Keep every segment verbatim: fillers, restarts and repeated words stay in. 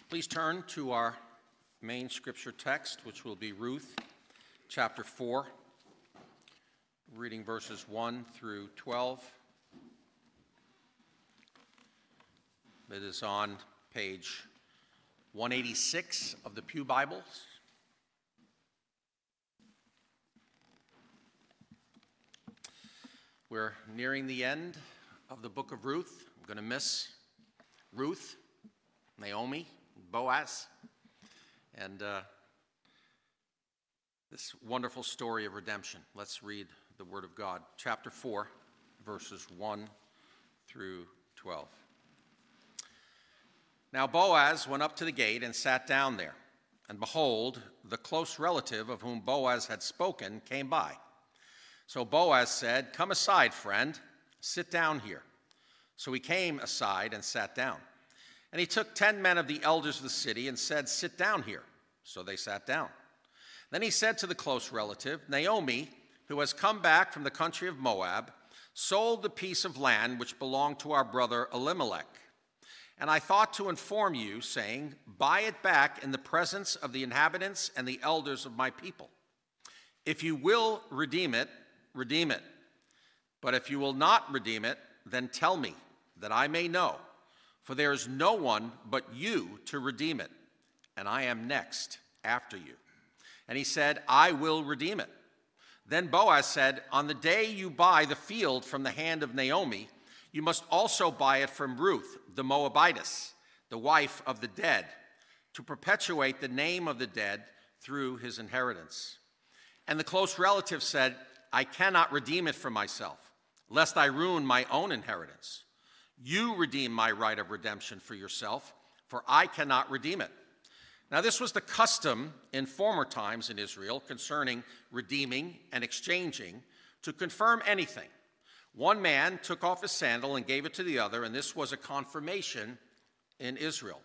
Please turn to our main scripture text, which will be Ruth chapter four, reading verses one through twelve. It is on page one eighty-six of the Pew Bibles. We're nearing the end of the book of Ruth. I'm going to miss Ruth, Naomi, Boaz, and uh, this wonderful story of redemption. Let's read the Word of God. Chapter four, verses one through twelve. Now Boaz went up to the gate and sat down there. And behold, the close relative of whom Boaz had spoken came by. So Boaz said, "Come aside, friend, sit down here." So he came aside and sat down. And he took ten men of the elders of the city and said, "Sit down here." So they sat down. Then he said to the close relative, "Naomi, who has come back from the country of Moab, sold the piece of land which belonged to our brother Elimelech. And I thought to inform you, saying, buy it back in the presence of the inhabitants and the elders of my people. If you will redeem it, redeem it. But if you will not redeem it, then tell me, that I may know. For there is no one but you to redeem it, and I am next after you." And he said, "I will redeem it." Then Boaz said, "On the day you buy the field from the hand of Naomi, you must also buy it from Ruth, the Moabitess, the wife of the dead, to perpetuate the name of the dead through his inheritance." And the close relative said, "I cannot redeem it for myself, lest I ruin my own inheritance. You redeem my right of redemption for yourself, for I cannot redeem it." Now this was the custom in former times in Israel concerning redeeming and exchanging. To confirm anything, one man took off his sandal and gave it to the other, and this was a confirmation in Israel.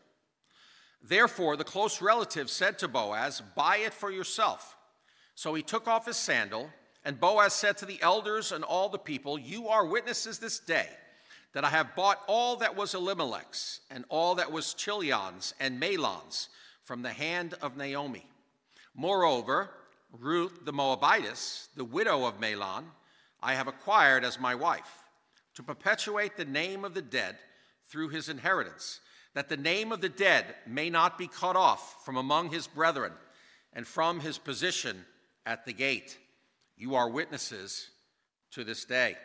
Therefore the close relative said to Boaz, "Buy it for yourself." So he took off his sandal, and Boaz said to the elders and all the people, "You are witnesses this day that I have bought all that was Elimelech's and all that was Chilion's and Mahlon's from the hand of Naomi. Moreover, Ruth the Moabitess, the widow of Mahlon, I have acquired as my wife, to perpetuate the name of the dead through his inheritance, that the name of the dead may not be cut off from among his brethren and from his position at the gate. You are witnesses to this day."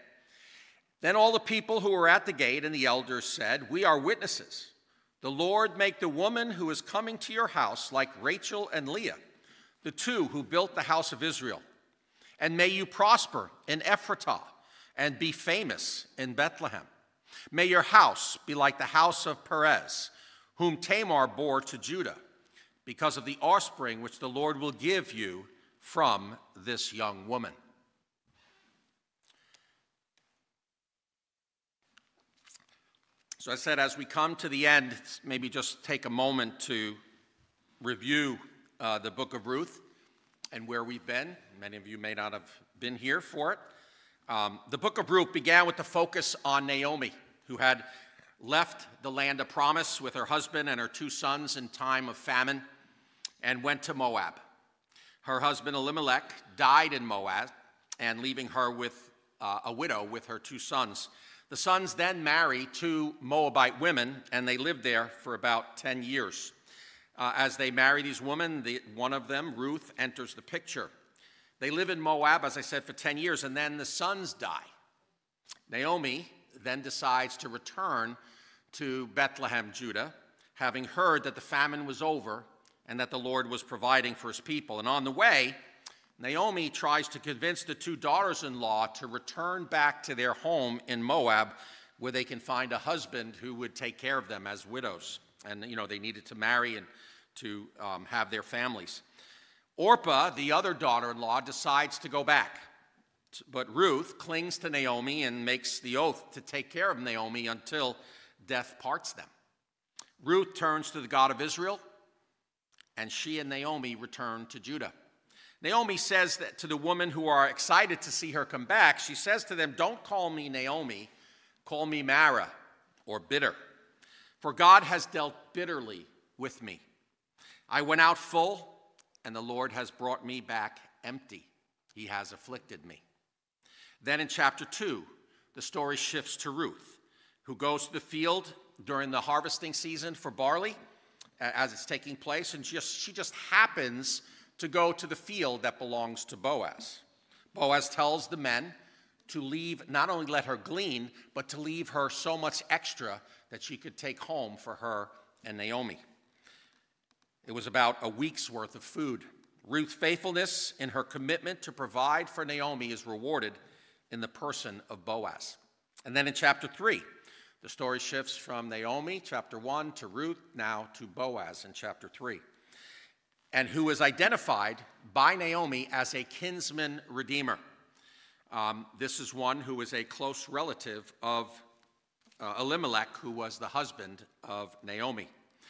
Then all the people who were at the gate and the elders said, "We are witnesses. The Lord make the woman who is coming to your house like Rachel and Leah, the two who built the house of Israel. And may you prosper in Ephratah and be famous in Bethlehem. May your house be like the house of Perez, whom Tamar bore to Judah, because of the offspring which the Lord will give you from this young woman." So I said, as we come to the end, maybe just take a moment to review uh, the book of Ruth and where we've been. Many of you may not have been here for it. Um, the book of Ruth began with the focus on Naomi, who had left the land of promise with her husband and her two sons in time of famine and went to Moab. Her husband Elimelech died in Moab, and leaving her with uh, a widow with her two sons. The sons then marry two Moabite women, and they lived there for about ten years. Uh, as they marry these women, the, one of them, Ruth, enters the picture. They live in Moab, as I said, for ten years, and then the sons die. Naomi then decides to return to Bethlehem, Judah, having heard that the famine was over and that the Lord was providing for his people. And on the way, Naomi tries to convince the two daughters-in-law to return back to their home in Moab, where they can find a husband who would take care of them as widows. And, you know, they needed to marry and to um, have their families. Orpah, the other daughter-in-law, decides to go back. But Ruth clings to Naomi and makes the oath to take care of Naomi until death parts them. Ruth turns to the God of Israel, and she and Naomi return to Judah. Naomi says that to the women who are excited to see her come back, she says to them, "Don't call me Naomi, call me Mara," or bitter. For God has dealt bitterly with me. I went out full, and the Lord has brought me back empty. He has afflicted me. Then in chapter two, the story shifts to Ruth, who goes to the field during the harvesting season for barley as it's taking place, and just, she just happens to go to the field that belongs to Boaz. Boaz tells the men to leave, not only let her glean, but to leave her so much extra that she could take home for her and Naomi. It was about a week's worth of food. Ruth's faithfulness in her commitment to provide for Naomi is rewarded in the person of Boaz. And then in chapter three, the story shifts from Naomi, chapter one, to Ruth, now to Boaz in chapter three, and who is identified by Naomi as a kinsman redeemer. Um, this is one who is a close relative of uh, Elimelech, who was the husband of Naomi.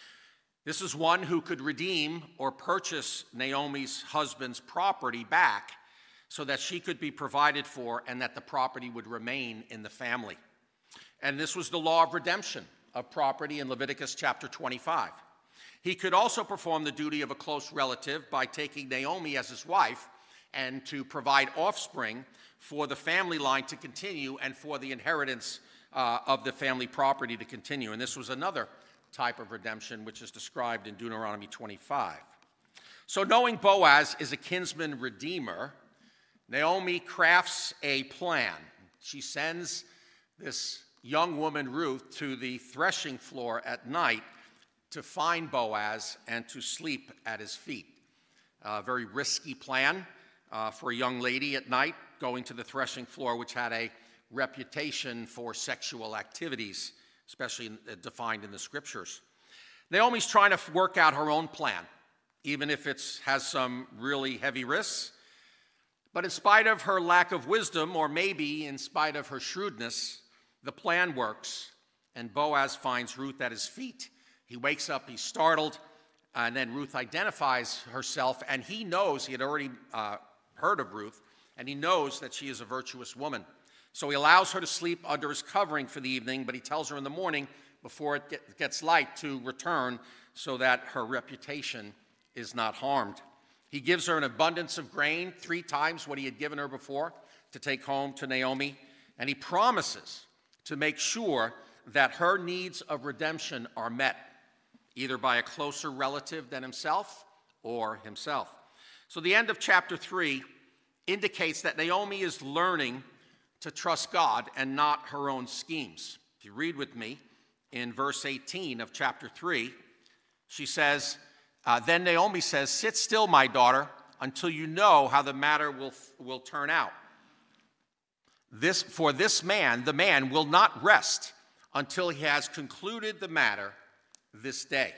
This is one who could redeem or purchase Naomi's husband's property back so that she could be provided for and that the property would remain in the family. And this was the law of redemption of property in Leviticus chapter twenty-five. He could also perform the duty of a close relative by taking Naomi as his wife and to provide offspring for the family line to continue and for the inheritance uh, of the family property to continue. And this was another type of redemption which is described in Deuteronomy twenty-five. So knowing Boaz is a kinsman redeemer, Naomi crafts a plan. She sends this young woman, Ruth, to the threshing floor at night to find Boaz and to sleep at his feet. A very risky plan uh, for a young lady at night going to the threshing floor, which had a reputation for sexual activities, especially defined in the scriptures. Naomi's trying to work out her own plan, even if it has some really heavy risks. But in spite of her lack of wisdom, or maybe in spite of her shrewdness, the plan works, and Boaz finds Ruth at his feet. He wakes up, he's startled, and then Ruth identifies herself, and he knows, he had already uh, heard of Ruth, and he knows that she is a virtuous woman. So he allows her to sleep under his covering for the evening, but he tells her in the morning, before it get, gets light, to return so that her reputation is not harmed. He gives her an abundance of grain, three times what he had given her before, to take home to Naomi, and he promises to make sure that her needs of redemption are met, either by a closer relative than himself or himself. So the end of chapter three indicates that Naomi is learning to trust God and not her own schemes. If you read with me in verse eighteen of chapter three, she says, uh, then Naomi says, sit still, my daughter, until you know how the matter will, will turn out. This, for this man, the man, will not rest until he has concluded the matter this day.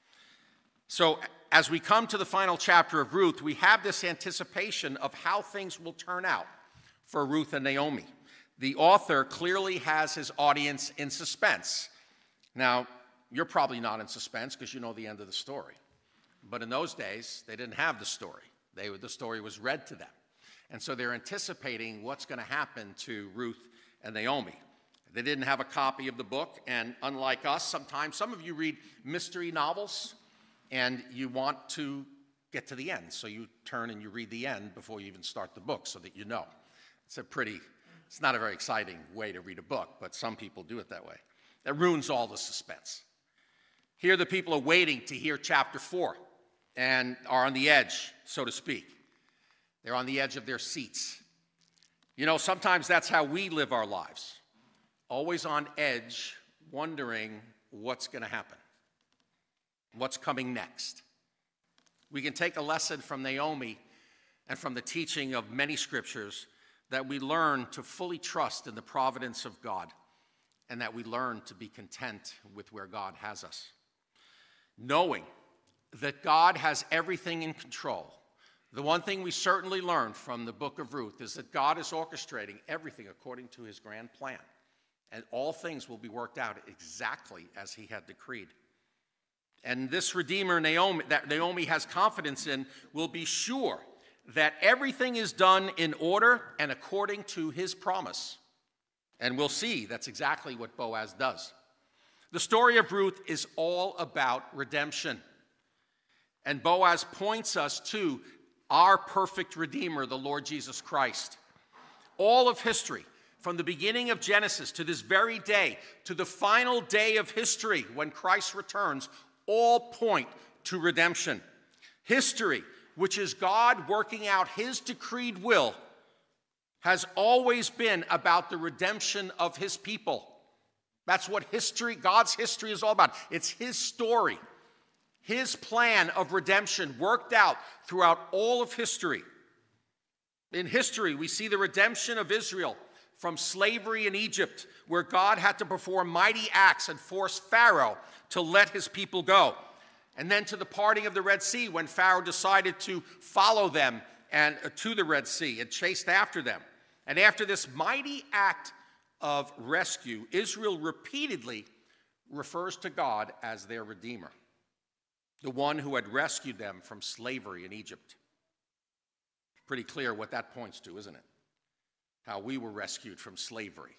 So as we come to the final chapter of Ruth, we have this anticipation of how things will turn out for Ruth and Naomi. The author clearly has his audience in suspense. Now, you're probably not in suspense because you know the end of the story. But in those days, they didn't have the story. They, the story was read to them. And so they're anticipating what's going to happen to Ruth and Naomi. They didn't have a copy of the book, and unlike us, sometimes some of you read mystery novels, and you want to get to the end. So you turn and you read the end before you even start the book so that you know. It's a pretty, it's not a very exciting way to read a book, but some people do it that way. That ruins all the suspense. Here the people are waiting to hear chapter four and are on the edge, so to speak. They're on the edge of their seats. You know, sometimes that's how we live our lives. Always on edge, wondering what's going to happen. What's coming next. We can take a lesson from Naomi and from the teaching of many scriptures that we learn to fully trust in the providence of God and that we learn to be content with where God has us. Knowing that God has everything in control. The one thing we certainly learn from the book of Ruth is that God is orchestrating everything according to his grand plan. And all things will be worked out exactly as he had decreed. And this Redeemer Naomi, that Naomi has confidence in, will be sure that everything is done in order and according to his promise. And we'll see that's exactly what Boaz does. The story of Ruth is all about redemption. And Boaz points us to our perfect Redeemer, the Lord Jesus Christ. All of history, from the beginning of Genesis to this very day, to the final day of history when Christ returns, all point to redemption. History, which is God working out his decreed will, has always been about the redemption of his people. That's what history, God's history is all about. It's his story, his plan of redemption worked out throughout all of history. In history, we see the redemption of Israel from slavery in Egypt, where God had to perform mighty acts and force Pharaoh to let his people go. And then to the parting of the Red Sea, when Pharaoh decided to follow them and uh, to the Red Sea and chased after them. And after this mighty act of rescue, Israel repeatedly refers to God as their Redeemer, the one who had rescued them from slavery in Egypt. Pretty clear what that points to, isn't it? How we were rescued from slavery.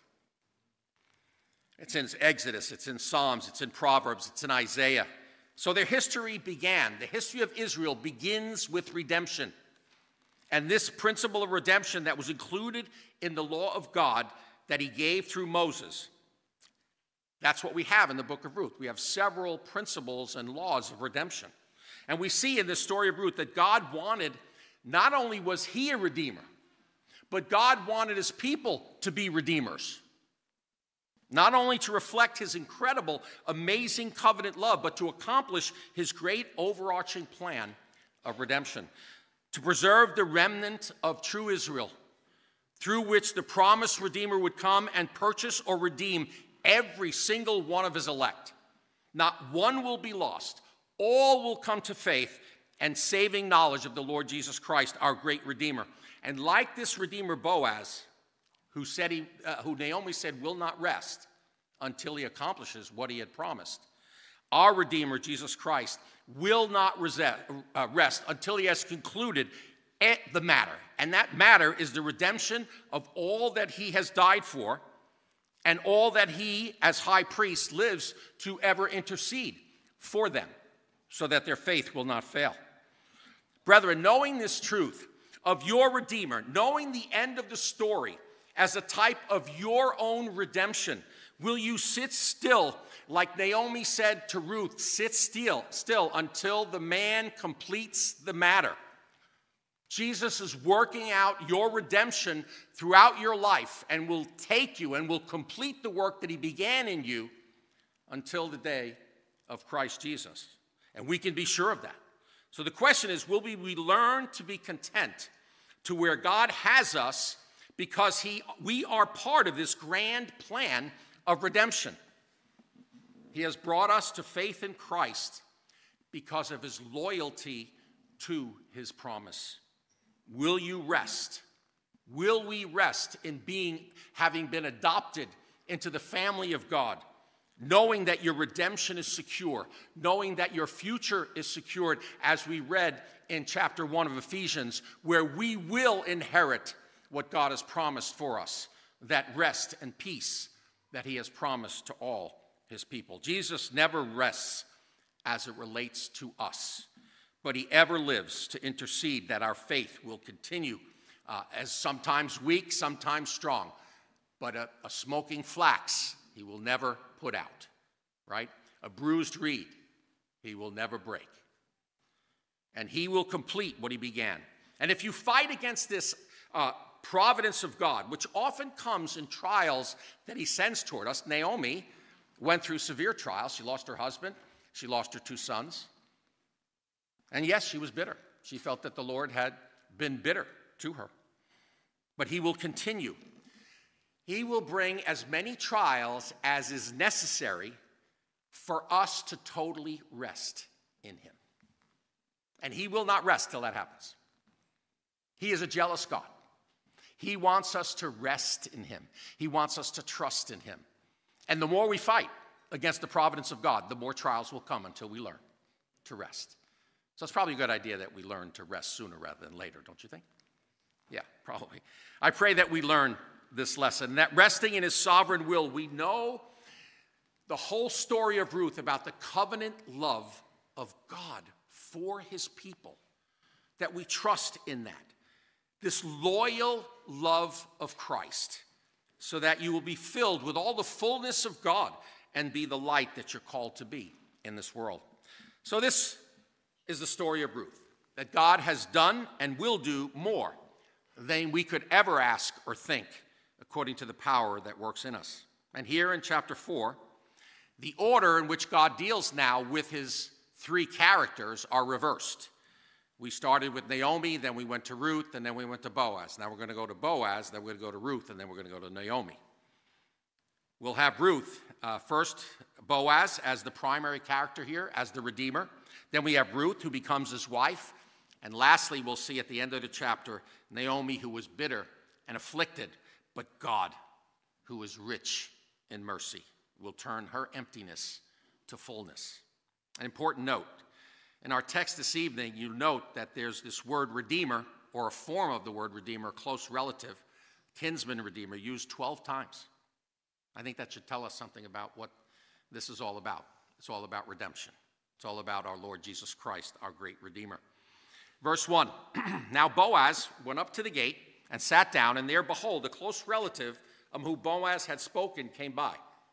It's in Exodus, it's in Psalms, it's in Proverbs, it's in Isaiah. So their history began. The history of Israel begins with redemption. And this principle of redemption that was included in the law of God that he gave through Moses, that's what we have in the book of Ruth. We have several principles and laws of redemption. And we see in this story of Ruth that God wanted, not only was he a redeemer, but God wanted his people to be redeemers. Not only to reflect his incredible, amazing covenant love, but to accomplish his great overarching plan of redemption. To preserve the remnant of true Israel, through which the promised Redeemer would come and purchase or redeem every single one of his elect. Not one will be lost. All will come to faith and saving knowledge of the Lord Jesus Christ, our great Redeemer. And like this Redeemer Boaz, who said he, uh, who Naomi said will not rest until he accomplishes what he had promised, our Redeemer, Jesus Christ, will not rest, uh, rest until he has concluded the matter. And that matter is the redemption of all that he has died for and all that he, as high priest, lives to ever intercede for them so that their faith will not fail. Brethren, knowing this truth of your Redeemer, knowing the end of the story as a type of your own redemption, will you sit still, like Naomi said to Ruth, sit still, still until the man completes the matter? Jesus is working out your redemption throughout your life and will take you and will complete the work that he began in you until the day of Christ Jesus. And we can be sure of that. So the question is, will we, we learn to be content to where God has us because he, we are part of this grand plan of redemption? He has brought us to faith in Christ because of his loyalty to his promise. Will you rest? Will we rest in being, having been adopted into the family of God, knowing that your redemption is secure, knowing that your future is secured, as we read in chapter one of Ephesians, where we will inherit what God has promised for us, that rest and peace that he has promised to all his people. Jesus never rests as it relates to us, but he ever lives to intercede that our faith will continue uh, as sometimes weak, sometimes strong, but a, a smoking flax he will never put out, right? A bruised reed he will never break. And he will complete what he began. And if you fight against this uh, providence of God, which often comes in trials that he sends toward us, Naomi went through severe trials. She lost her husband. She lost her two sons. And yes, she was bitter. She felt that the Lord had been bitter to her. But he will continue. He will bring as many trials as is necessary for us to totally rest in him. And he will not rest till that happens. He is a jealous God. He wants us to rest in him. He wants us to trust in him. And the more we fight against the providence of God, the more trials will come until we learn to rest. So it's probably a good idea that we learn to rest sooner rather than later, don't you think? Yeah, probably. I pray that we learn this lesson, that resting in his sovereign will, we know the whole story of Ruth about the covenant love of God for his people, that we trust in that. This loyal love of Christ, so that you will be filled with all the fullness of God and be the light that you're called to be in this world. So this is the story of Ruth, that God has done and will do more than we could ever ask or think, according to the power that works in us. And here in chapter four, the order in which God deals now with his three characters are reversed. We started with Naomi, then we went to Ruth, and then we went to Boaz. Now we're going to go to Boaz, then we're going to go to Ruth, and then we're going to go to Naomi. We'll have Ruth, uh, first Boaz as the primary character here, as the Redeemer. Then we have Ruth, who becomes his wife. And lastly, we'll see at the end of the chapter, Naomi, who was bitter and afflicted, but God, who is rich in mercy, will turn her emptiness to fullness. An important note. In our text this evening, you note that there's this word redeemer, or a form of the word redeemer, close relative, kinsman redeemer, used twelve times. I think that should tell us something about what this is all about. It's all about redemption. It's all about our Lord Jesus Christ, our great Redeemer. Verse one, now Boaz went up to the gate and sat down, and there, behold, a close relative of whom Boaz had spoken came by.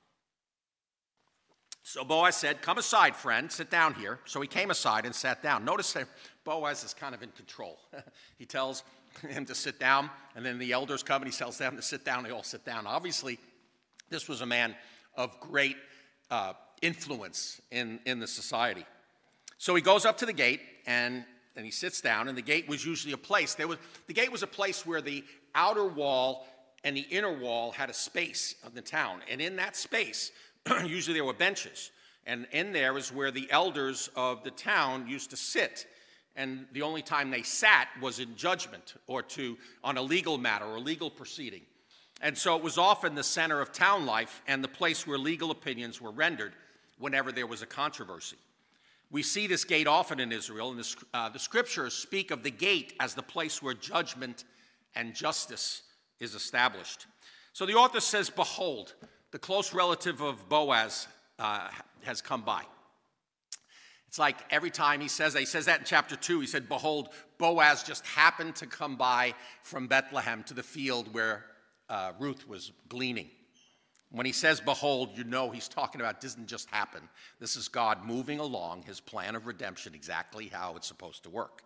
So Boaz said, come aside, friend, sit down here. So he came aside and sat down. Notice that Boaz is kind of in control. He tells him to sit down, and then the elders come and he tells them to sit down. They all sit down. Obviously, this was a man of great uh, influence in, in the society. So he goes up to the gate, and, and he sits down, and the gate was usually a place. There was, the gate was a place where the outer wall and the inner wall had a space of the town. And in that space, usually there were benches, and in there is where the elders of the town used to sit, and the only time they sat was in judgment or to on a legal matter or a legal proceeding. And so it was often the center of town life and the place where legal opinions were rendered whenever there was a controversy. We see this gate often in Israel, and the, uh, the scriptures speak of the gate as the place where judgment and justice is established. So the author says, behold, the close relative of Boaz uh, has come by. It's like every time he says that, he says that in chapter two, he said, behold, Boaz just happened to come by from Bethlehem to the field where uh, Ruth was gleaning. When he says, behold, you know he's talking about, it doesn't just happen. This is God moving along his plan of redemption exactly how it's supposed to work.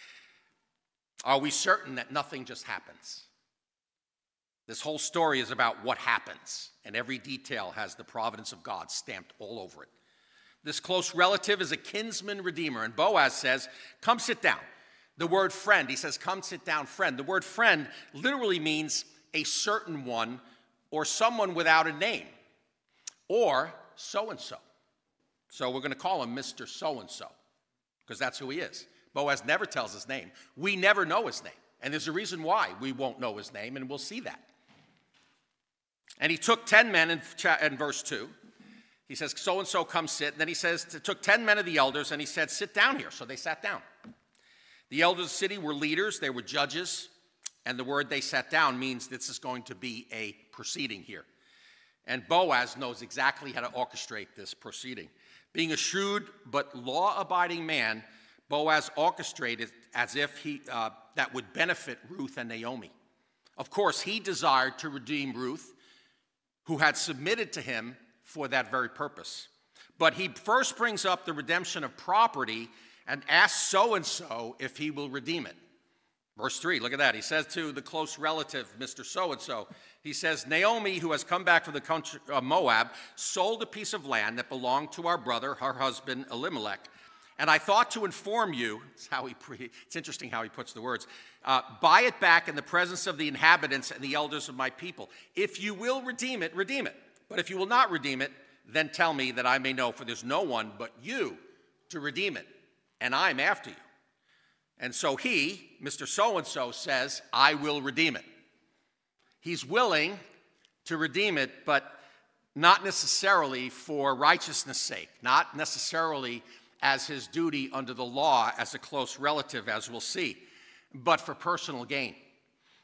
Are we certain that nothing just happens? This whole story is about what happens, and every detail has the providence of God stamped all over it. This close relative is a kinsman redeemer, and Boaz says, come sit down. The word friend, he says, come sit down, friend. The word friend literally means a certain one or someone without a name, or so-and-so. So we're going to call him Mister So-and-so, because that's who he is. Boaz never tells his name. We never know his name, and there's a reason why we won't know his name, and we'll see that. And he took ten men in, in verse two. He says, so-and-so come sit. And then he says, took ten men of the elders, and he said, sit down here. So they sat down. The elders of the city were leaders. They were judges. And the word they sat down means this is going to be a proceeding here. And Boaz knows exactly how to orchestrate this proceeding. Being a shrewd but law-abiding man, Boaz orchestrated as if he uh, that would benefit Ruth and Naomi. Of course, he desired to redeem Ruth, who had submitted to him for that very purpose. But he first brings up the redemption of property and asks so-and-so if he will redeem it. Verse three, look at that. He says to the close relative, Mister So-and-so, he says, Naomi, who has come back from the country of Moab, sold a piece of land that belonged to our brother, her husband, Elimelech. And I thought to inform you, it's, how he pre- it's interesting how he puts the words, uh, buy it back in the presence of the inhabitants and the elders of my people. If you will redeem it, redeem it. But if you will not redeem it, then tell me that I may know, for there's no one but you to redeem it, and I'm after you. And so he, Mister So-and-so, says, I will redeem it. He's willing to redeem it, but not necessarily for righteousness' sake, not necessarily as his duty under the law as a close relative, as we'll see, but for personal gain.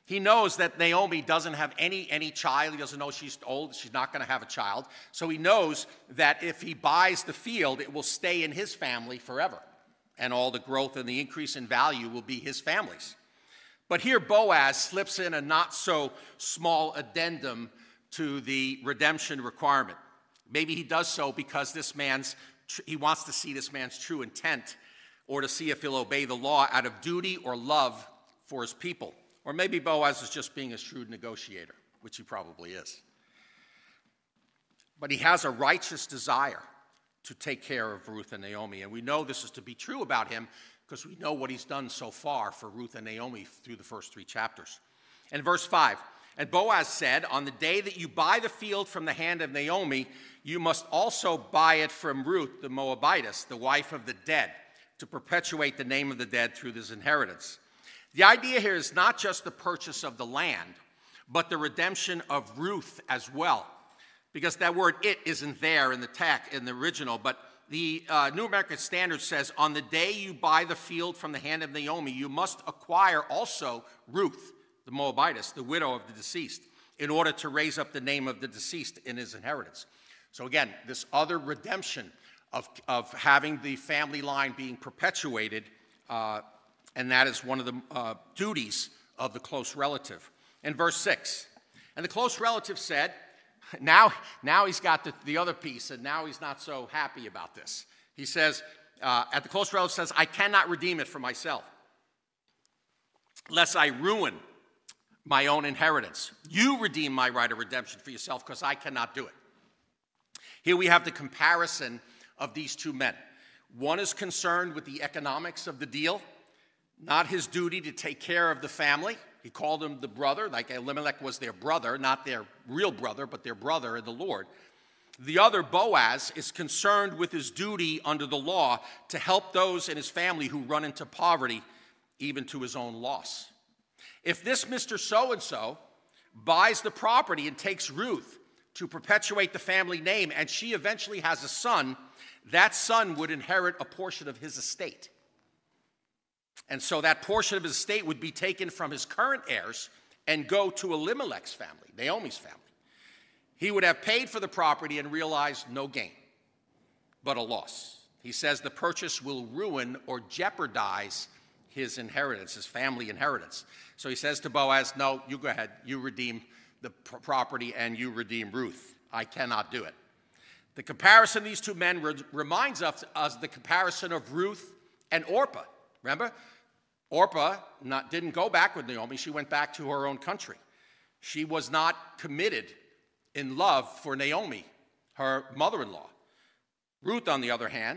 He knows that Naomi doesn't have any, any child. He doesn't know she's old. She's not going to have a child. So he knows that if he buys the field, it will stay in his family forever. And all the growth and the increase in value will be his family's. But here Boaz slips in a not so small addendum to the redemption requirement. Maybe he does so because this man's, he wants to see this man's true intent, or to see if he'll obey the law out of duty or love for his people. Or maybe Boaz is just being a shrewd negotiator, which he probably is. But he has a righteous desire to take care of Ruth and Naomi. And we know this is to be true about him because we know what he's done so far for Ruth and Naomi through the first three chapters. And verse five, and Boaz said, on the day that you buy the field from the hand of Naomi, you must also buy it from Ruth the Moabitess, the wife of the dead, to perpetuate the name of the dead through this inheritance. The idea here is not just the purchase of the land, but the redemption of Ruth as well. Because that word "it" isn't there in the text, in the original, but the uh, New American Standard says, on the day you buy the field from the hand of Naomi, you must acquire also Ruth, the Moabitess, the widow of the deceased, in order to raise up the name of the deceased in his inheritance. So again, this other redemption of, of having the family line being perpetuated, uh, and that is one of the uh, duties of the close relative. In verse six, and the close relative said, now, now he's got the, the other piece, and now he's not so happy about this. He says, uh, at the close relative says, I cannot redeem it for myself, lest I ruin my own inheritance. You redeem my right of redemption for yourself, because I cannot do it. Here we have the comparison of these two men. One is concerned with the economics of the deal, not his duty to take care of the family. He called him the brother, like Elimelech was their brother, not their real brother, but their brother in the Lord. The other, Boaz, is concerned with his duty under the law to help those in his family who run into poverty, even to his own loss. If this Mister So-and-so buys the property and takes Ruth to perpetuate the family name, and she eventually has a son, that son would inherit a portion of his estate. And so that portion of his estate would be taken from his current heirs and go to Elimelech's family, Naomi's family. He would have paid for the property and realized no gain, but a loss. He says the purchase will ruin or jeopardize his inheritance, his family inheritance. So he says to Boaz, no, you go ahead, you redeem the property and you redeem Ruth. I cannot do it. The comparison of these two men re- reminds us of the comparison of Ruth and Orpah. Remember? Orpah not, didn't go back with Naomi. She went back to her own country. She was not committed in love for Naomi, her mother-in-law. Ruth, on the other hand,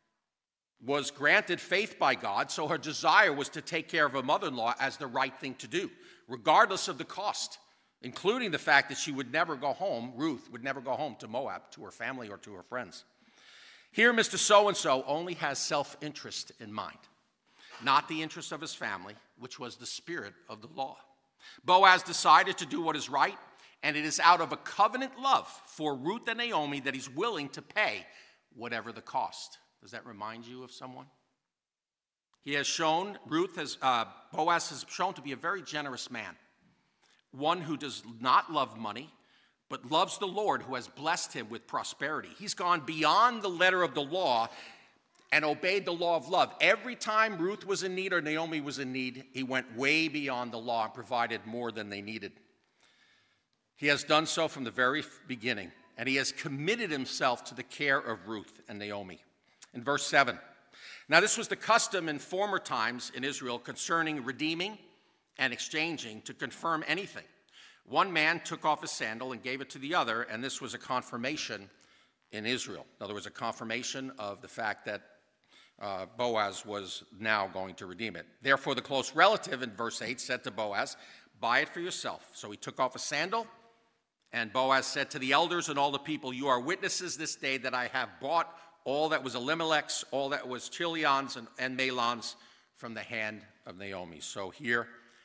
was granted faith by God, so her desire was to take care of her mother-in-law as the right thing to do, regardless of the cost, including the fact that she would never go home, Ruth would never go home to Moab, to her family or to her friends. Here, Mister So-and-so only has self-interest in mind, not the interest of his family, which was the spirit of the law. Boaz decided to do what is right, and it is out of a covenant love for Ruth and Naomi that he's willing to pay whatever the cost. Does that remind you of someone? He has shown, Ruth has, uh, Boaz has shown to be a very generous man, one who does not love money, but loves the Lord, who has blessed him with prosperity. He's gone beyond the letter of the law and obeyed the law of love. Every time Ruth was in need or Naomi was in need, he went way beyond the law and provided more than they needed. He has done so from the very beginning, and he has committed himself to the care of Ruth and Naomi. In verse seven, now this was the custom in former times in Israel concerning redeeming and exchanging to confirm anything. One man took off his sandal and gave it to the other, and this was a confirmation in Israel. In other words, a confirmation of the fact that uh, Boaz was now going to redeem it. Therefore, the close relative in verse eight said to Boaz, buy it for yourself. So he took off a sandal, and Boaz said to the elders and all the people, you are witnesses this day that I have bought all that was Elimelech's, all that was Chilion's and, and Mahlon's from the hand of Naomi. So here,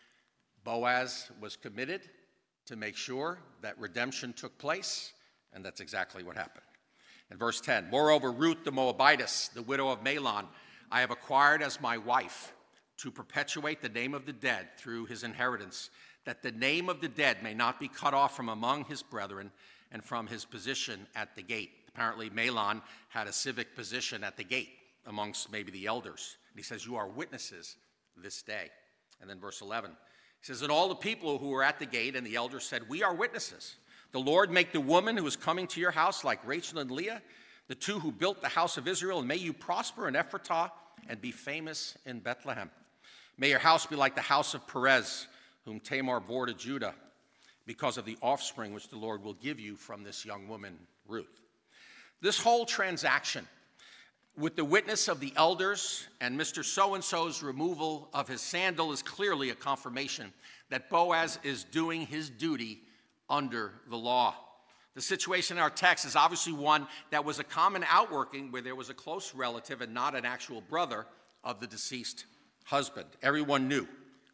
Boaz was committed to make sure that redemption took place, and that's exactly what happened. In verse ten, moreover, Ruth the Moabitess, the widow of Mahlon, I have acquired as my wife, to perpetuate the name of the dead through his inheritance, that the name of the dead may not be cut off from among his brethren and from his position at the gate. Apparently, Mahlon had a civic position at the gate amongst maybe the elders. And he says, you are witnesses this day. And then verse eleven, he says, and all the people who were at the gate and the elders said, we are witnesses. The Lord make the woman who is coming to your house like Rachel and Leah, the two who built the house of Israel, and may you prosper in Ephratah and be famous in Bethlehem. May your house be like the house of Perez, whom Tamar bore to Judah, because of the offspring which the Lord will give you from this young woman, Ruth. This whole transaction, with the witness of the elders and Mister So-and-so's removal of his sandal, is clearly a confirmation that Boaz is doing his duty under the law. The situation in our text is obviously one that was a common outworking where there was a close relative and not an actual brother of the deceased husband. Everyone knew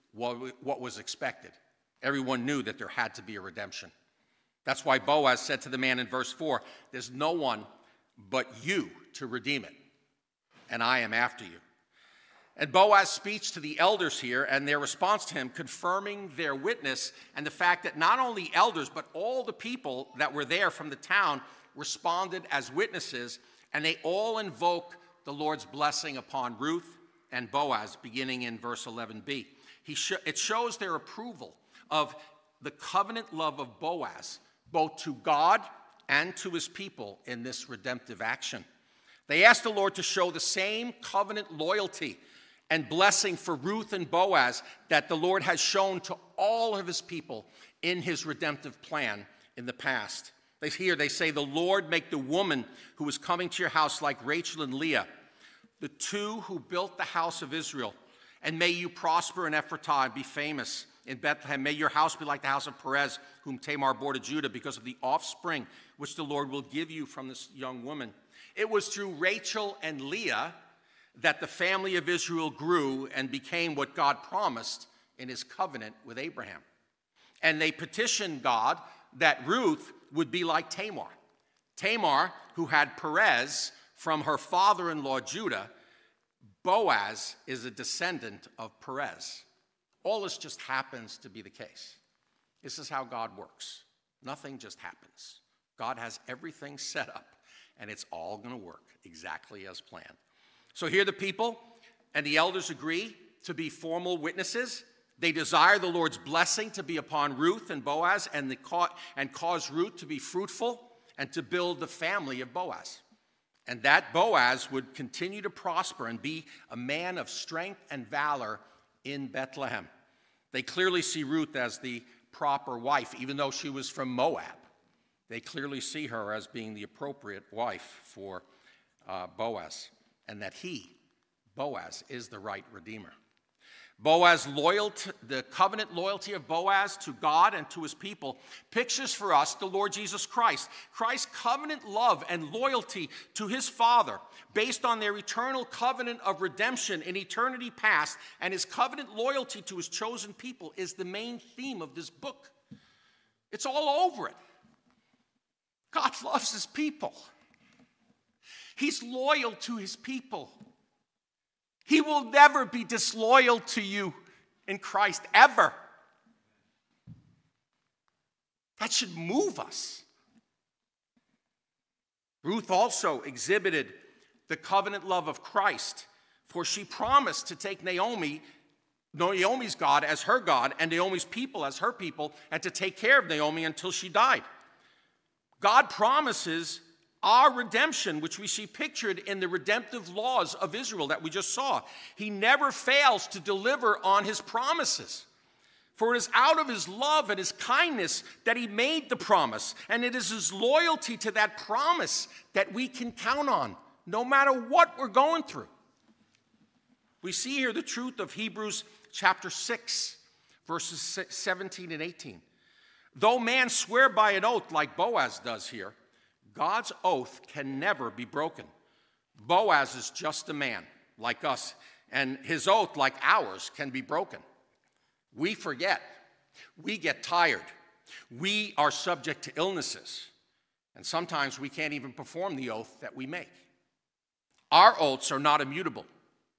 what was expected. Everyone knew that there had to be a redemption. That's why Boaz said to the man in verse four, there's no one but you to redeem it, and I am after you. And Boaz's speech to the elders here and their response to him, confirming their witness and the fact that not only elders, but all the people that were there from the town responded as witnesses, and they all invoke the Lord's blessing upon Ruth and Boaz, beginning in verse eleven b. He sh- it shows their approval of the covenant love of Boaz, both to God and to his people in this redemptive action. They asked the Lord to show the same covenant loyalty and blessing for Ruth and Boaz that the Lord has shown to all of his people in his redemptive plan in the past. They here they say, the Lord make the woman who is coming to your house like Rachel and Leah, the two who built the house of Israel, and may you prosper in Ephratah and be famous in Bethlehem. May your house be like the house of Perez, whom Tamar bore to Judah, because of the offspring which the Lord will give you from this young woman. It was through Rachel and Leah that the family of Israel grew and became what God promised in his covenant with Abraham. And they petitioned God that Ruth would be like Tamar. Tamar, who had Perez from her father-in-law Judah, Boaz is a descendant of Perez. All this just happens to be the case. This is how God works. Nothing just happens. God has everything set up, and it's all going to work exactly as planned. So here the people and the elders agree to be formal witnesses. They desire the Lord's blessing to be upon Ruth and Boaz and, the, and cause Ruth to be fruitful and to build the family of Boaz. And that Boaz would continue to prosper and be a man of strength and valor in Bethlehem. They clearly see Ruth as the proper wife, even though she was from Moab. They clearly see her as being the appropriate wife for uh, Boaz, and that he, Boaz, is the right redeemer. Boaz loyalty, the covenant loyalty of Boaz to God and to his people pictures for us the Lord Jesus Christ. Christ's covenant love and loyalty to his Father, based on their eternal covenant of redemption in eternity past, and his covenant loyalty to his chosen people is the main theme of this book. It's all over it. God loves his people. He's loyal to his people. He will never be disloyal to you in Christ, ever. That should move us. Ruth also exhibited the covenant love of Christ, for she promised to take Naomi, Naomi's God as her God, and Naomi's people as her people, and to take care of Naomi until she died. God promises our redemption, which we see pictured in the redemptive laws of Israel that we just saw. He never fails to deliver on his promises. For it is out of his love and his kindness that he made the promise. And it is his loyalty to that promise that we can count on, no matter what we're going through. We see here the truth of Hebrews chapter six, verses seventeen and eighteen. Though man swear by an oath like Boaz does here, God's oath can never be broken. Boaz is just a man like us, and his oath, like ours, can be broken. We forget. We get tired. We are subject to illnesses, and sometimes we can't even perform the oath that we make. Our oaths are not immutable.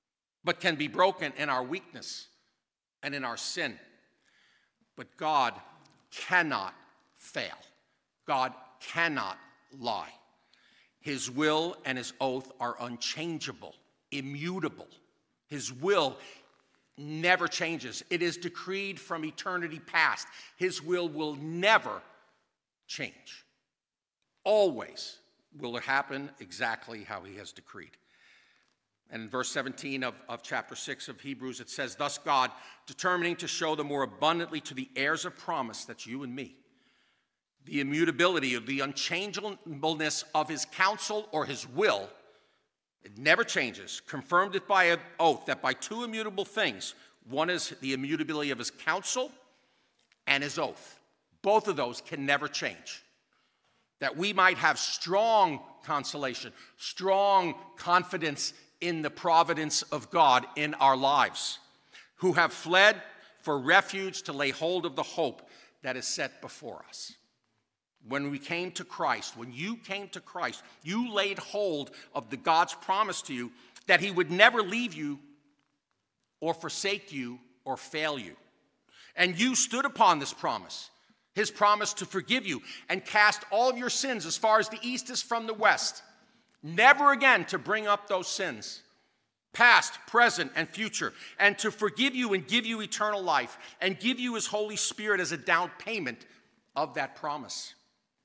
but can be broken in our weakness and in our sin. But God cannot fail. God cannot lie. His will and his oath are unchangeable, immutable. His will never changes. It is decreed from eternity past. His will will never change. Always will it happen exactly how he has decreed. And in verse seventeen of, of chapter six of Hebrews, it says, thus God, determining to show the more abundantly to the heirs of promise, that's you and me, the immutability of the unchangeableness of his counsel or his will, it never changes, confirmed it by an oath that by two immutable things, one is the immutability of his counsel and his oath. Both of those can never change. That we might have strong consolation, strong confidence in the providence of God in our lives, who have fled for refuge to lay hold of the hope that is set before us. When we came to Christ, when you came to Christ, you laid hold of the God's promise to you that he would never leave you or forsake you or fail you. And you stood upon this promise, his promise to forgive you and cast all of your sins as far as the east is from the west, never again to bring up those sins, past, present, and future, and to forgive you and give you eternal life and give you his Holy Spirit as a down payment of that promise.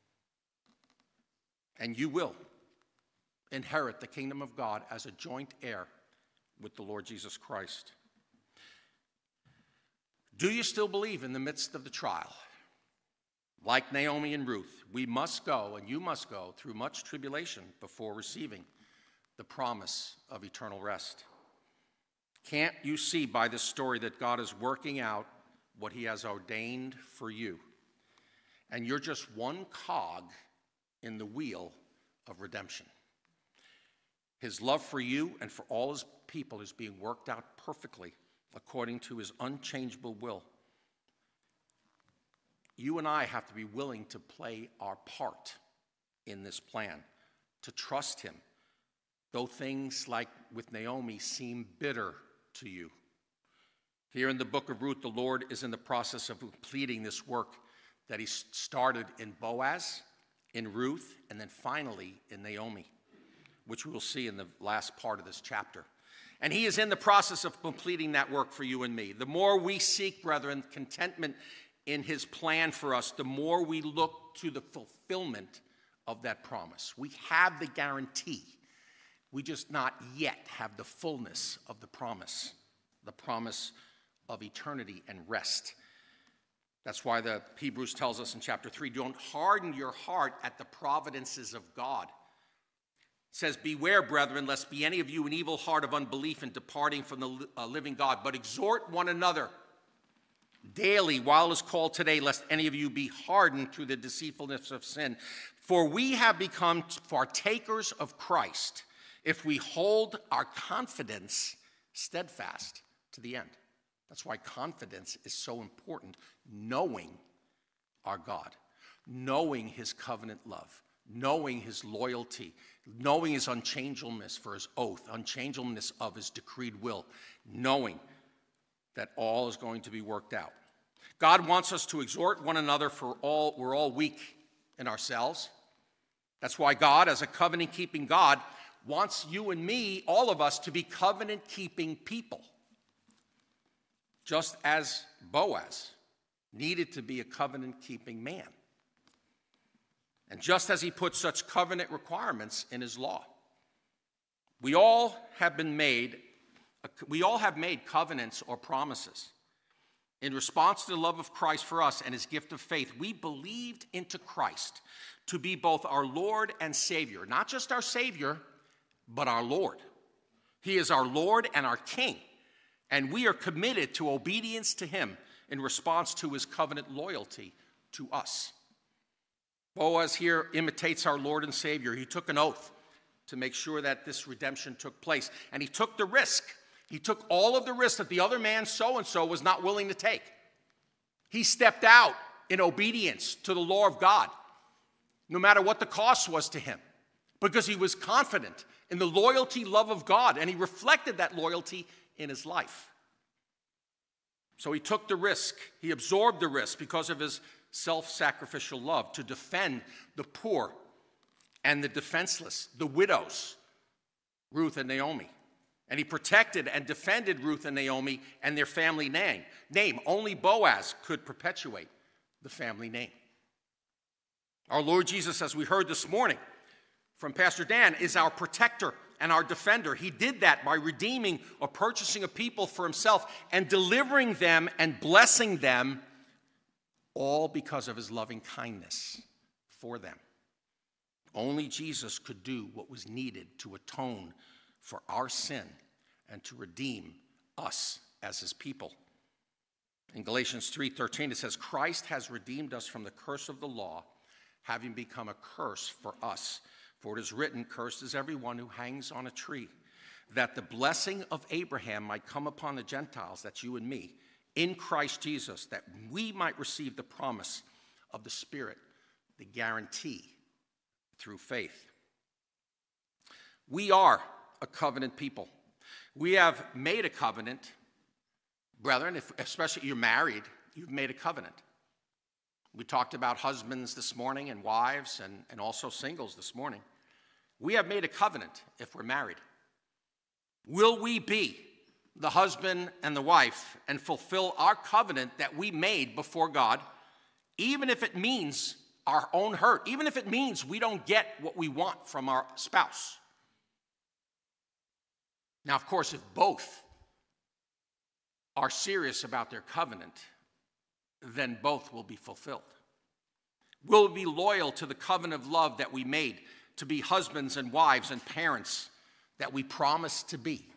And you will inherit the kingdom of God as a joint heir with the Lord Jesus Christ. Do you still believe in the midst of the trial? Like Naomi and Ruth, we must go, and you must go, through much tribulation before receiving the promise of eternal rest. Can't you see by this story that God is working out what he has ordained for you? And you're just one cog in the wheel of redemption. His love for you and for all his people is being worked out perfectly according to his unchangeable will. You and I have to be willing to play our part in this plan, to trust him, though things like with Naomi seem bitter to you. Here in the book of Ruth, the Lord is in the process of completing this work that he started in Boaz, in Ruth, and then finally in Naomi, which we will see in the last part of this chapter. And he is in the process of completing that work for you and me. The more we seek, brethren, contentment in his plan for us, the more we look to the fulfillment of that promise. We have the guarantee. We just not yet have the fullness of the promise, the promise of eternity and rest. That's why the Hebrews tells us in chapter three, don't harden your heart at the providences of God. It says, beware, brethren, lest be any of you an evil heart of unbelief in departing from the uh, living God, but exhort one another daily while it is called today, lest any of you be hardened through the deceitfulness of sin. For we have become partakers of Christ if we hold our confidence steadfast to the end. That's why confidence is so important, knowing our God, knowing his covenant love, knowing his loyalty, knowing his unchangeableness for his oath, unchangeableness of his decreed will, knowing that all is going to be worked out. God wants us to exhort one another, for all we're all weak in ourselves. That's why God, as a covenant-keeping God, wants you and me, all of us, to be covenant-keeping people. Just as Boaz needed to be a covenant-keeping man. And just as he put such covenant requirements in his law. We all have been made, we all have made covenants or promises. In response to the love of Christ for us and his gift of faith, we believed into Christ to be both our Lord and Savior. Not just our Savior, but our Lord. He is our Lord and our King. And we are committed to obedience to him in response to his covenant loyalty to us. Boaz here imitates our Lord and Savior. He took an oath to make sure that this redemption took place. And he took the risk. He took all of the risk that the other man so-and-so was not willing to take. He stepped out in obedience to the law of God, no matter what the cost was to him, because he was confident in the loyalty, love of God, and he reflected that loyalty in his life. So he took the risk. He absorbed the risk because of his self-sacrificial love to defend the poor and the defenseless, the widows, Ruth and Naomi. And he protected and defended Ruth and Naomi and their family name. Name. Only Boaz could perpetuate the family name. Our Lord Jesus, as we heard this morning from Pastor Dan, is our protector and our defender. He did that by redeeming or purchasing a people for himself and delivering them and blessing them, all because of his loving kindness for them. Only Jesus could do what was needed to atone for our sin and to redeem us as his people. In Galatians three thirteen, it says, Christ has redeemed us from the curse of the law, having become a curse for us. For it is written, cursed is everyone who hangs on a tree, that the blessing of Abraham might come upon the Gentiles, that's you and me, in Christ Jesus, that we might receive the promise of the Spirit, the guarantee through faith. We are a covenant people. We have made a covenant. Brethren, if, especially if you're married, you've made a covenant. We talked about husbands this morning and wives and, and also singles this morning. We have made a covenant if we're married. Will we be the husband and the wife and fulfill our covenant that we made before God, even if it means our own hurt, even if it means we don't get what we want from our spouse? Now, of course, if both are serious about their covenant, then both will be fulfilled. We'll be loyal to the covenant of love that we made to be husbands and wives and parents that we promised to be.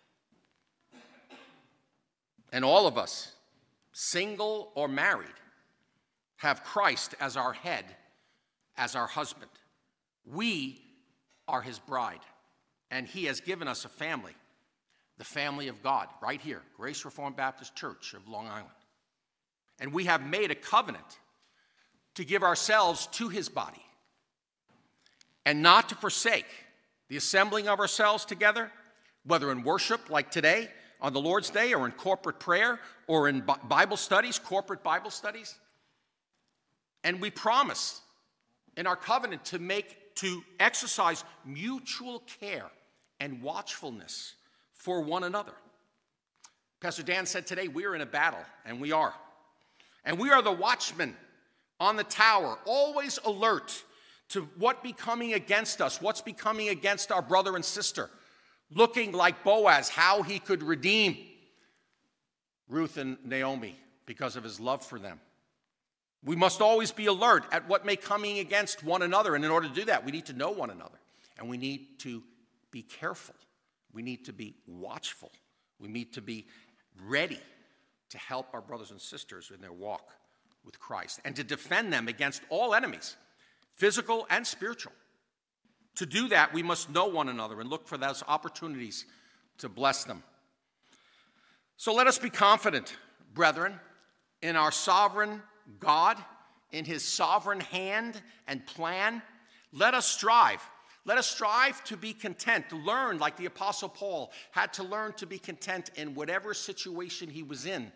And all of us, single or married, have Christ as our head, as our husband. We are his bride, and he has given us a family, the family of God, right here, Grace Reformed Baptist Church of Long Island. And we have made a covenant to give ourselves to his body and not to forsake the assembling of ourselves together, whether in worship like today on the Lord's Day or in corporate prayer or in Bible studies, corporate Bible studies. And we promise in our covenant to make, to exercise mutual care and watchfulness for one another. Pastor Dan said today we are in a battle, and we are. And we are the watchmen on the tower, always alert to what be coming against us, what's becoming against our brother and sister, looking like Boaz, how he could redeem Ruth and Naomi because of his love for them. We must always be alert at what may be coming against one another, and in order to do that, we need to know one another, and we need to be careful. We need to be watchful. We need to be ready to help our brothers and sisters in their walk with Christ and to defend them against all enemies, physical and spiritual. To do that, we must know one another and look for those opportunities to bless them. So let us be confident, brethren, in our sovereign God, in his sovereign hand and plan. Let us strive. Let us strive to be content, to learn like the Apostle Paul had to learn to be content in whatever situation he was in.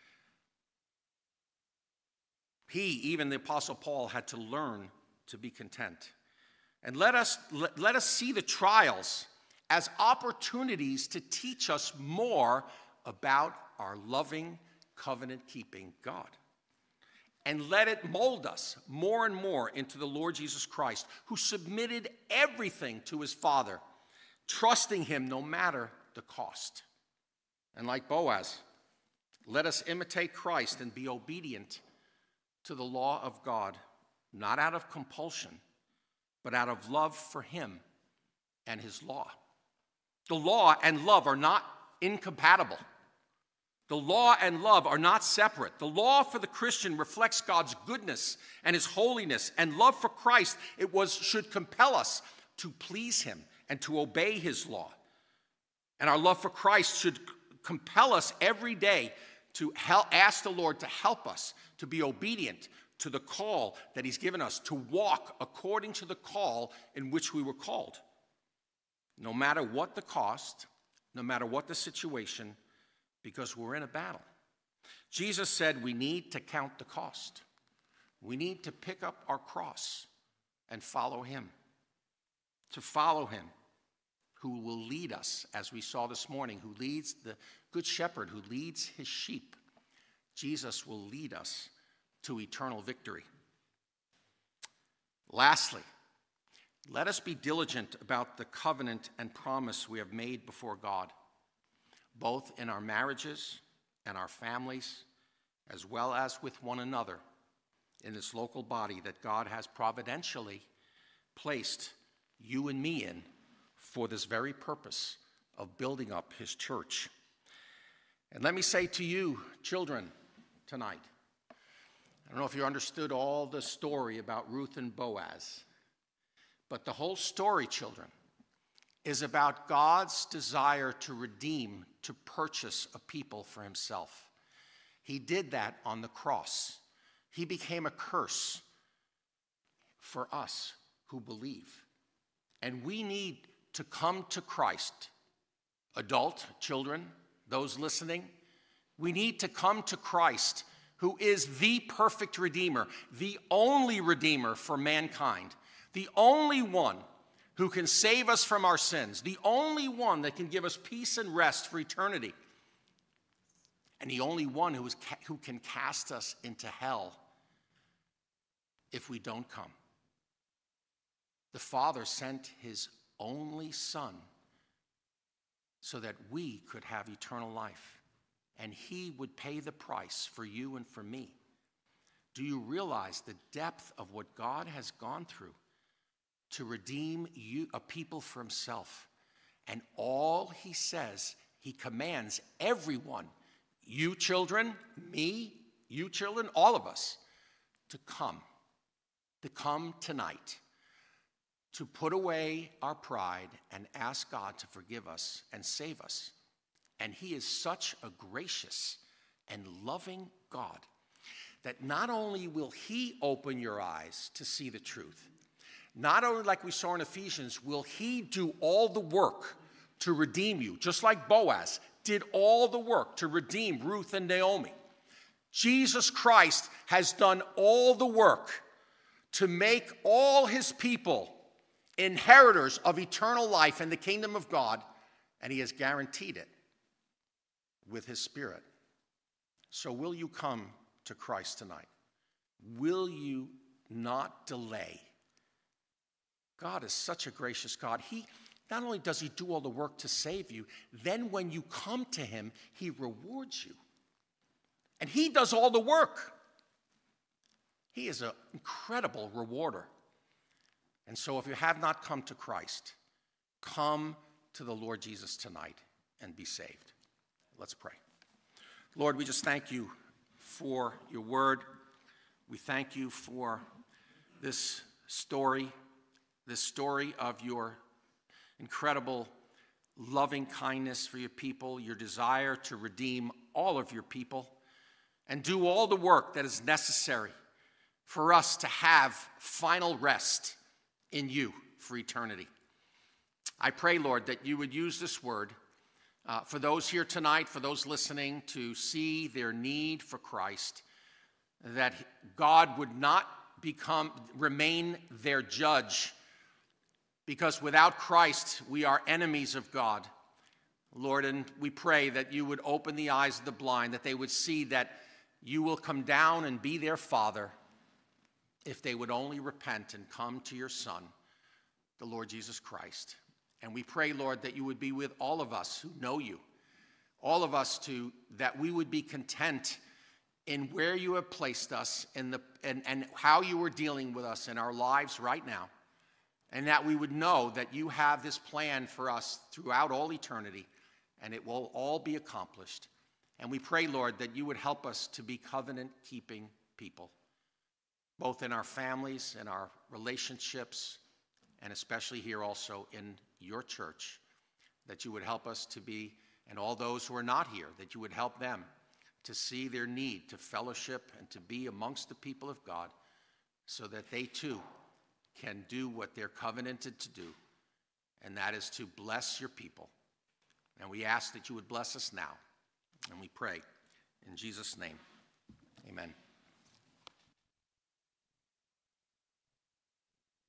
He, even the Apostle Paul, had to learn to be content. And let us, let, let us see the trials as opportunities to teach us more about our loving, covenant-keeping God. And let it mold us more and more into the Lord Jesus Christ, who submitted everything to his Father, trusting him no matter the cost. And like Boaz, let us imitate Christ and be obedient to the law of God, not out of compulsion, but out of love for him and his law. The law and love are not incompatible. The law and love are not separate. The law for the Christian reflects God's goodness and his holiness, and love for Christ, it was should compel us to please him and to obey his law. And our love for Christ should compel us every day to help, ask the Lord to help us to be obedient to the call that he's given us, to walk according to the call in which we were called. No matter what the cost, no matter what the situation, because we're in a battle. Jesus said we need to count the cost. We need to pick up our cross and follow him. To follow him, who will lead us, as we saw this morning, who leads the good shepherd, who leads his sheep. Jesus will lead us to eternal victory. Lastly, let us be diligent about the covenant and promise we have made before God, both in our marriages and our families, as well as with one another in this local body that God has providentially placed you and me in for this very purpose of building up his church. And let me say to you, children, tonight, I don't know if you understood all the story about Ruth and Boaz, but the whole story, children, is about God's desire to redeem, to purchase a people for himself. He did that on the cross. He became a curse for us who believe. And we need to come to Christ. Adult, children, those listening, we need to come to Christ, who is the perfect Redeemer, the only Redeemer for mankind, the only one who can save us from our sins, the only one that can give us peace and rest for eternity, and the only one who, is ca- who can cast us into hell if we don't come. The Father sent his only Son so that we could have eternal life, and he would pay the price for you and for me. Do you realize the depth of what God has gone through to redeem you, a people for himself? And all he says, he commands everyone, you children, me, you children, all of us, to come, to come tonight, to put away our pride and ask God to forgive us and save us. And he is such a gracious and loving God that not only will he open your eyes to see the truth, not only like we saw in Ephesians, will he do all the work to redeem you, just like Boaz did all the work to redeem Ruth and Naomi. Jesus Christ has done all the work to make all his people inheritors of eternal life in the kingdom of God, and he has guaranteed it with his Spirit. So will you come to Christ tonight? Will you not delay? God is such a gracious God. He not only does he do all the work to save you, then when you come to him, he rewards you. And he does all the work. He is an incredible rewarder. And so if you have not come to Christ, come to the Lord Jesus tonight and be saved. Let's pray. Lord, we just thank you for your word. We thank you for this story, this story of your incredible loving kindness for your people, your desire to redeem all of your people and do all the work that is necessary for us to have final rest in you for eternity. I pray, Lord, that you would use this word uh, for those here tonight, for those listening, to see their need for Christ, that God would not become remain their judge, because without Christ we are enemies of God. Lord, and we pray that you would open the eyes of the blind, that they would see that you will come down and be their Father if they would only repent and come to your Son, the Lord Jesus Christ. And we pray, Lord, that you would be with all of us who know you, all of us to, that we would be content in where you have placed us in the, and, and how you are dealing with us in our lives right now, and that we would know that you have this plan for us throughout all eternity, and it will all be accomplished. And we pray, Lord, that you would help us to be covenant-keeping people, both in our families and our relationships, and especially here also in your church, that you would help us to be, and all those who are not here, that you would help them to see their need to fellowship and to be amongst the people of God, so that they too can do what they're covenanted to do, and that is to bless your people And we ask that you would bless us now. And we pray in Jesus' name. Amen.